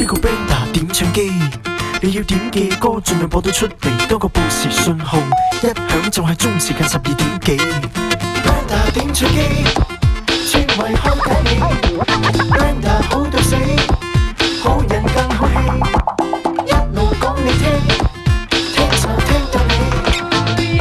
個 band 點唱機，你要點嘅歌盡量播到出嚟，多個報時信號一響就係中時間12點幾。band 點唱機，專為開大氣 ，band 好到死，好人更好戲，一路講你聽，聽就聽到你。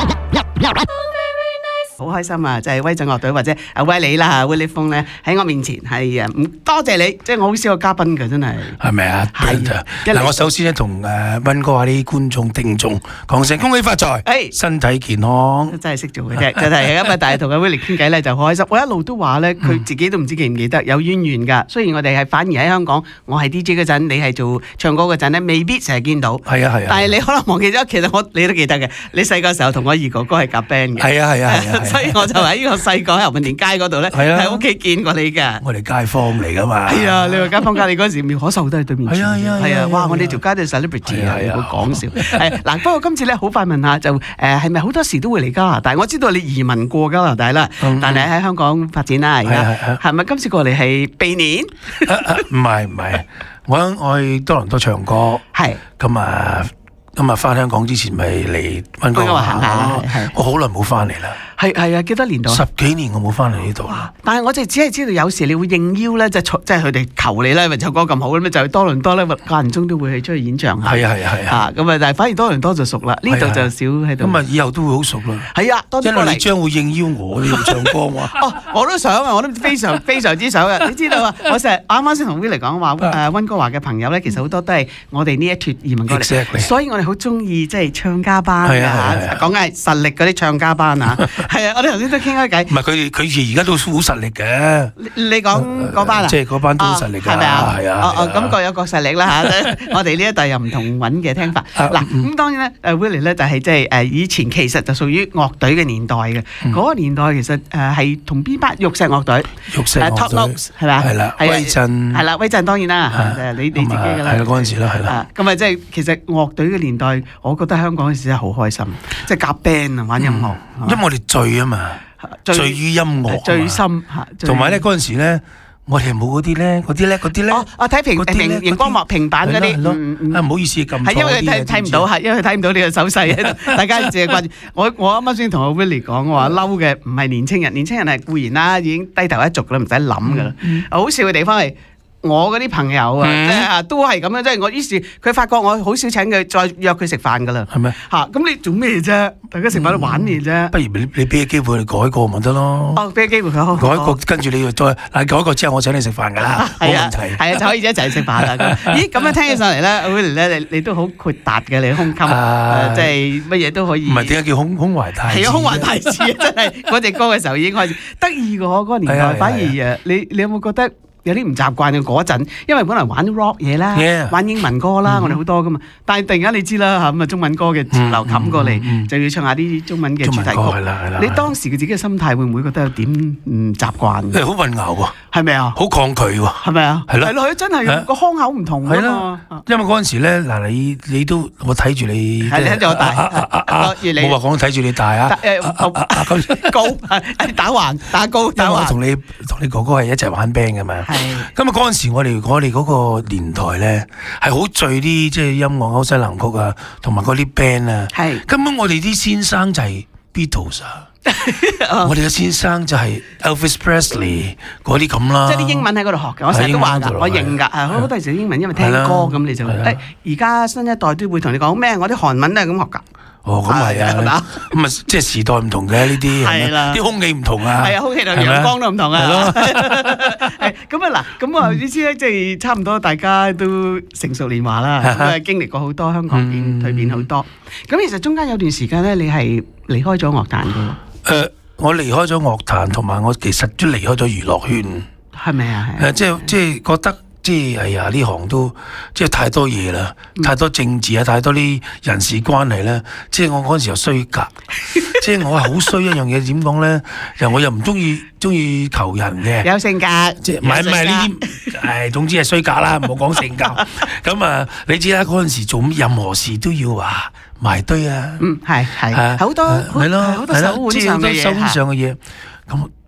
好開心啊！就係威震樂隊或者阿威你啦，Willie Fong咧喺我面前係啊，多謝你，即係我好少有嘉賓嘅，真係。 係咪啊？ 係啊！ 嗱，我首先咧同溫哥華啲觀眾聽眾講聲恭喜發財，身體健康。 真係識做嘅啫，真係今日但係同阿 Willie 傾偈咧就好開心。我一路都話咧，佢自己都唔知記唔記得有淵源㗎。雖然我哋係反而喺香港，我係 DJ 嗰陣，你係做唱歌嗰陣咧，未必成日見到。 係啊係啊。 但係你可能忘記咗，其實你都記得嘅。你細個時候同我二哥哥係夾 band 嘅。 係啊係啊係啊。 所以我就喺呢個細個喺牛門田街嗰度咧，喺屋企見過你㗎。 我哋街坊嚟㗎嘛。係啊，你話街坊街，你嗰陣時苗可秀都係對面住。係啊，哇！我哋條街都係 celebrity 啊，唔好講笑。係嗱，不過今次咧好快問下，就係咪好多時都會嚟加拿大？我知道你移民過加拿大啦，但係喺香港發展啦，而家係咪今次過嚟係避年？ 唔係，我去多倫多唱歌。係咁啊，翻香港之前咪嚟溫哥華行下。我好耐冇翻嚟啦。 係啊，幾多年度 ？10幾年我冇翻嚟呢度。 但係我哋只係知道有時你會應邀咧，即係佢哋求你咧，因為唱歌咁好咧，就去多倫多咧，間唔中都會去出去演唱下。係啊。咁啊，但係反而多倫多就熟啦，呢度就少喺度。 咁啊，以後都會好熟啦。係啊， 多啲過嚟。 因為你將會應邀我呢度唱歌嘛。 我都想啊，我都非常非常之想啊！你知道啊，我成日啱啱先同 Willie 講話溫哥華嘅朋友咧，其實好多都係我哋呢一脱移民過嚟，所以我哋好中意即係唱家班嘅嚇，講緊係實力嗰啲唱家班啊。係啊，我哋頭先都傾開偈。唔係佢而家都好實力嘅。 你講嗰班啊？ 即係嗰班都好實力㗎。 係咪啊？ 係啊。 咁各有各實力啦嚇。我哋呢一代又唔同揾嘅聽法。嗱，咁當然咧，Willie 咧就係即係以前其實就屬於樂隊嘅年代嘅。嗰個年代其實係同邊班玉石樂隊。 玉石樂隊。 Top Notes 係咪？ 係啦。威震。 係啦，威震當然啦。你自己㗎啦。 係啦，嗰陣時啦，係啦。 咁啊，即係其實樂隊嘅年代，我覺得香港嗰時真係好開心，即係夾 band 啊，玩音樂。 因為我哋醉啊嘛。醉於音樂， 醉心同埋咧嗰陣時咧，我哋冇嗰啲咧。 我睇熒光幕平板嗰啲， 唔好意思咁。 係因為佢睇唔到，因為佢睇唔到你嘅手勢喺度，大家淨係掛住。我啱啱先同阿 Willie 講，我話嬲嘅唔係年青人，年青人係固然啦，已經低頭一族啦，唔使諗噶啦。好笑嘅地方係。我嗰啲朋友啊，即係都係咁樣，即係我於是佢發覺我好少請佢再約佢食飯噶啦。係咩？咁你做咩啫？大家食飯都玩嘢啫。不如你俾個機會佢改過咪得咯？ 俾個機會佢改過，跟住你要再改過之後，我請你食飯噶啦，冇問題。 係啊，就可以一齊食飯啦。咦，咁樣聽起上嚟咧 ，Willie 咧，你都好豁達嘅，你胸襟，即係乜嘢都可以。 唔係點解叫胸懷大志？ 係啊，胸懷大志啊！真係嗰隻歌嘅時候已經開始得意嘅嗰個年代，反而你有冇覺得？有啲唔習慣嘅嗰陣，因為本來玩 rock 嘢啦，玩英文歌啦，我哋好多噶嘛。但係突然間你知啦嚇，咁啊中文歌嘅潮流冚過嚟，就要唱下啲中文嘅主題曲。你當時嘅自己嘅心態會唔會覺得有點唔習慣？ 你好混淆喎， 係咪啊？ 好抗拒喎， 係咪啊？ 係咯， 係咯，真係個腔口唔同啊嘛。 因為嗰陣時咧，嗱你都我睇住你， 係你睇住我大， 冇話講睇住你大啊。 高打橫打高打橫。 因為我同你哥哥係一齊玩 band 嘅嘛。係。咁啊嗰陣時我哋嗰個年代咧係好醉啲，即係音樂歐西流曲啊，同埋嗰啲 band 啊。係。根本我哋啲先生就係 Beatles 啊。我哋嘅先生就係 Elvis Presley 嗰啲咁啦。即係啲英文喺嗰度學嘅，我成日都話㗎，我認㗎。好多時英文因為聽歌咁你就而家新一代都會同你講咩？我啲韓文都係咁學㗎。哦，咁係啊，咁啊，即係時代唔同嘅呢啲，係啦，啲空氣唔同啊， 係啊，空氣同陽光都唔同啊，係咯，咁啊嗱，咁啊，你知咧，即係差唔多大家都成熟年華啦，咁啊經歷過好多香港蛻變好多，咁其實中間有段時間咧，你係離開咗樂壇㗎喎。 我離開咗樂壇，同埋我其實都離開咗娛樂圈， 係咪啊？ 即係覺得。即係哎呀，呢行都即係太多嘢啦，太多政治啊，太多啲人事關係咧。即係我嗰陣時又衰格，即係我係好衰一樣嘢，點講咧？我又唔中意求人嘅， 有性格， 即係唔係呢啲，總之係衰格啦，唔好講性格。咁啊，你知啦，嗰陣時做任何事都要話埋堆啊， 係好多係咯，好多手腕上嘅嘢， 咁。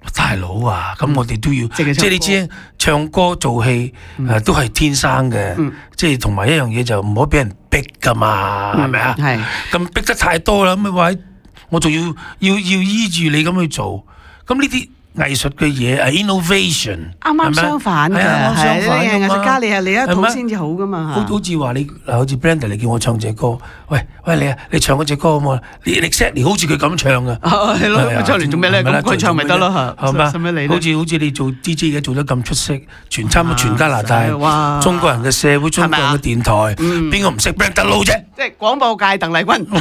大佬啊，咁我哋都要， 即係你知唱歌做戲都係天生嘅，即係同埋一樣嘢就唔可以俾人逼噶嘛，係咪啊？ 係咁逼得太多啦，咁咪話我仲要依住你咁去做，咁呢啲藝術嘅嘢係 innovation， 啱啱相反嘅，係藝術家你係你一套先至好噶嘛。 好似話你好似 Brenda 你叫我唱隻歌，喂你唱嗰隻歌咁你 exactly 好似佢咁唱噶， 係咯，佢唱嚟做咩咧？咁佢唱咪得咯， 係嘛？ 使乜你咧？ 好似你做 DJ 而家做得咁出色，差唔多全加拿大中國人嘅社會，中國人嘅電台，邊個唔識 Brenda Lo 啫？ 即係廣播界鄧麗君。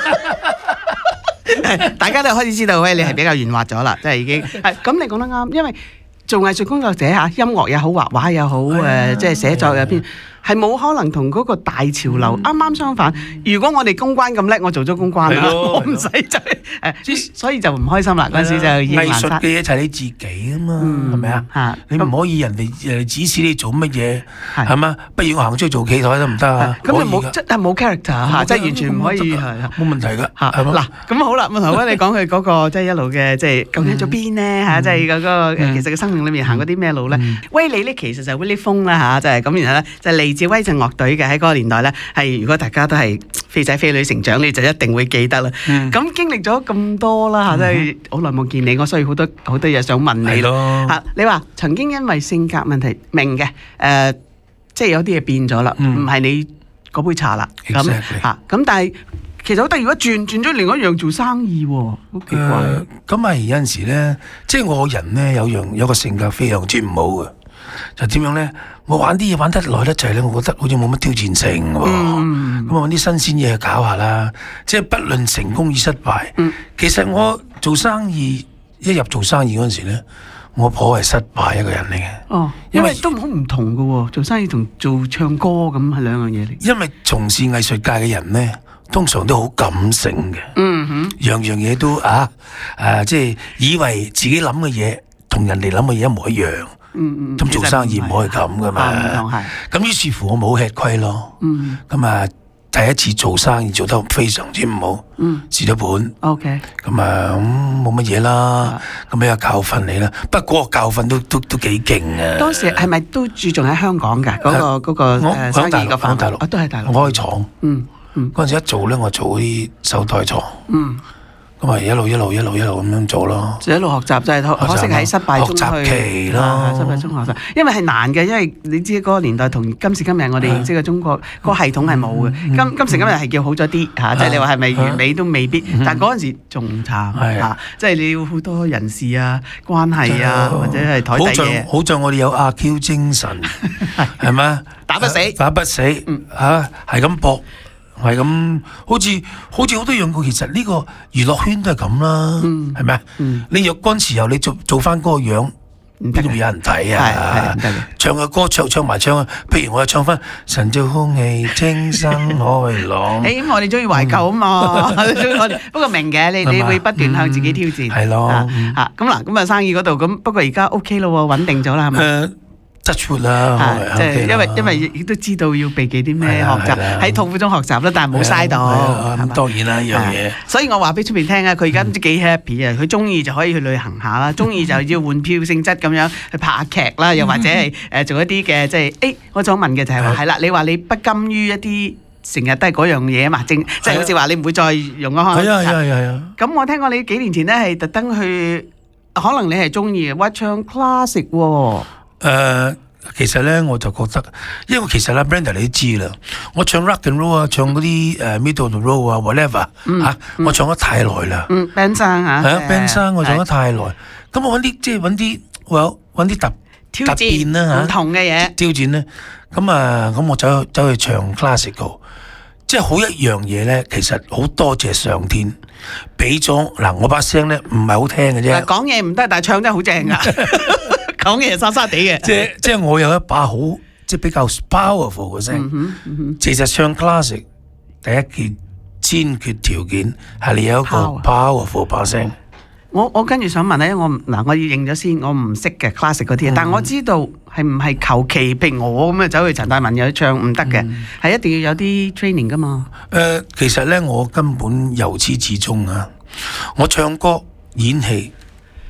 大家都開始知道，喂，你係比較圓滑咗啦，即係已經係咁。你講得啱，因為做藝術工作者嚇，音樂又好，畫畫又好，即係寫作入邊。係冇可能同嗰個大潮流啱啱相反。如果我哋公關咁叻，我做咗公關啦，我唔使所以就唔開心啦。嗰陣時就已經藝術嘅嘢就係你自己啊嘛，係咪啊？你唔可以人哋指使你做乜嘢，係嘛？不如我行出去做企台得唔得啊？ 咁就冇真係冇 character 嚇，即係完全唔可以係冇問題㗎。 嗱，咁好啦，頭先你講佢嗰個即係一路嘅即係究竟咗邊咧嚇？即係嗰個其實嘅生命裏面行嗰啲咩路咧？威利咧其實就 Willie Fong 啦嚇，就係咁，然後咧就嚟自威震樂隊嘅，喺嗰個年代咧，係如果大家都係飛仔飛女成長，你就一定會記得啦。咁經歷咗咁多啦嚇，真係好耐冇見你，我所以好多嘢想問你咯嚇。你話曾經因為性格問題明嘅即係有啲嘢變咗啦，唔係你嗰杯茶啦咁嚇。咁但係其實好得意，如果轉咗另一樣做生意喎，好奇怪。 咁啊有陣時咧，即係我人咧有個性格非常之唔好嘅。就點樣咧？我玩啲嘢玩得耐得滯咧，我覺得好似冇乜挑戰性喎。咁我揾啲新鮮嘢去搞下啦。即係不論成功與失敗，其實我做生意一入做生意嗰陣時咧，我頗為失敗一個人嚟嘅。 哦，因為都好唔同嘅喎，做生意同做唱歌咁係兩樣嘢嚟。 因為從事藝術界嘅人咧，通常都好感性嘅。樣樣嘢都即係以為自己諗嘅嘢同人哋諗嘅嘢一模一樣。咁做生意唔可以咁噶嘛，咁於是乎我冇吃虧咯。咁啊，第一次做生意做得非常之唔好，蝕咗本。 OK， 咁啊，冇乜嘢啦，咁比較教訓你啦。不過教訓都幾勁啊！ 當時係咪都注重喺香港㗎？嗰個生意嘅範圍都係大陸。 我開廠，嗰陣時一做咧，我做啲手袋廠。咁咪一路咁樣做咯， 就一路學習，就係可惜喺失敗中學習期咯， 失敗中學習，因為係難嘅，因為你知嗰個年代同今時今日我哋認識嘅中國嗰個系統係冇嘅。今時今日係叫好咗啲嚇，即係你話係咪完美都未必，但係嗰陣時仲慘嚇，即係你要好多人事啊、關係啊，或者係台底嘢。 好在我哋有阿 Q 精神，係咪？ 打不死嚇，係咁搏。係咁，好似好多樣嘅，其實呢個娛樂圈都係咁啦，係咪啊？你若干時候你做翻嗰個樣，邊度會有人睇啊？唱嘅歌唱埋唱，譬如我又唱翻《神造空氣清新開朗》。 咁我哋中意懷舊啊嘛，不過明嘅，你會不斷向自己挑戰。 係咯， 咁嗱，咁啊生意嗰度咁，不過而家 OK 咯，穩定咗啦，係咪？ 出啦， 即係因為亦都知道要避忌啲咩學習，喺痛苦中學習啦，但係冇嘥到。 咁當然啦，呢樣嘢。 所以我話俾出邊聽啊，佢而家唔知幾 happy 啊，佢中意就可以去旅行下啦，中意就要換票性質咁樣去拍下劇啦，又或者係做一啲嘅即係我想問嘅就係話係啦，你話你不甘於一啲成日都係嗰樣嘢啊嘛，即係好似話你唔會再用嗰項。 係啊。 咁我聽過你幾年前咧係特登去，可能你係中意嘅，唱 classic 喎。 其實咧我就覺得，因為其實啦 Brenda 你都知啦，我唱 rock and roll 啊，唱嗰啲middle of the road 啊 whatever 我唱得太耐啦。 band 生嚇， 係啊 band 生我唱得太耐，咁我揾啲特變啦嚇， 唔同嘅嘢挑戰咧，咁我走去唱 classical， 即係好一樣嘢咧。其實好多謝上天俾咗嗱，我把聲咧唔係好聽嘅啫， 講嘢唔得，但係唱得好正啊！講嘢沙沙地嘅， 即係我有一把好即係比較 powerful 嘅聲。其實唱 classic 第一件先決條件係你有一個 powerful 把聲。 我跟住想問咧，我要認咗先，我唔識嘅 classic 嗰啲嘢，但我知道係唔係求其，譬如我咁樣走去陳大文又去唱唔得嘅，係一定要有啲 training 噶嘛。 其實咧我根本由始至終啊，我唱歌演戲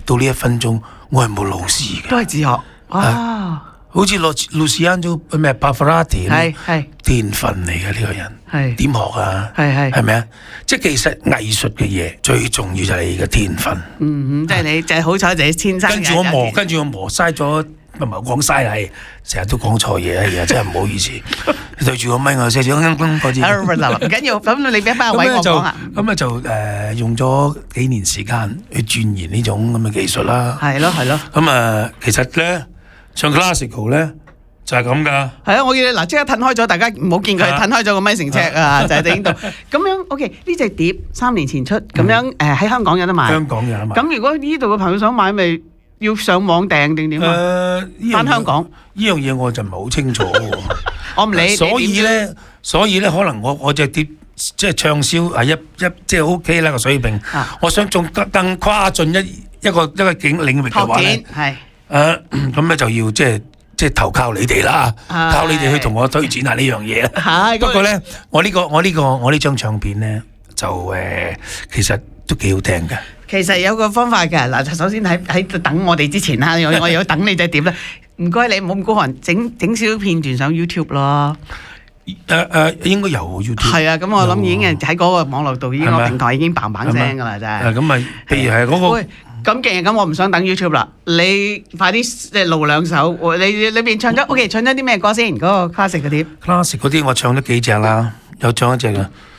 到呢1分鐘，我係冇老師嘅， 都係自學。哇！ 好似Luciano咩Pavarotti 係天分嚟嘅呢個人， 係點學啊？係咪啊？即係其實藝術嘅嘢最重要就係你嘅天分。 即係你就係好彩就係天生。跟住我磨嘥咗，唔係講嘥係，成日都講錯嘢啊！真係唔好意思，對住個咪我寫住嗰啲。 唔緊要，咁你俾翻位我講啊。 咁就用咗幾年時間去鑽研呢種咁嘅技術啦。 係咯。 咁其實咧。唱 classical 咧就係咁噶， 係啊！我見你嗱即刻褪開咗，大家唔好見佢褪開咗個咪成尺啊！就係影到咁樣。OK， 呢隻碟3年前出，咁樣喺香港有得賣。 香港有得賣。咁如果呢度嘅朋友想買，咪要上網訂定點啊？返香港呢樣嘢我就唔係好清楚喎。 我唔理。 所以咧，可能我隻碟即係暢銷係一即係 OK 啦個水平。我想仲更跨進一個領域嘅話咧， 係。 咁咧就要即係投靠你哋啦，靠你哋去同我推薦下呢樣嘢啦。不過咧，我呢張唱片咧就其實都幾好聽嘅。 其實有個方法嘅嗱，首先喺等我哋之前啦，我要等你隻碟啦。唔該你唔好咁孤寒，整少片段上 YouTube 咯。 應該有 YouTube。係啊，咁我諗已經係喺嗰個網絡度，已經個平台已經砰砰聲㗎啦，真係。 咁咪譬如係嗰個。 咁既然咁，我唔想等 YouTube 啦，你快啲露兩手。你裏邊唱咗 OK， 唱咗啲咩歌先？嗰個 classic 嗰啲。classic 嗰啲我唱咗幾隻啦，有唱一隻嘅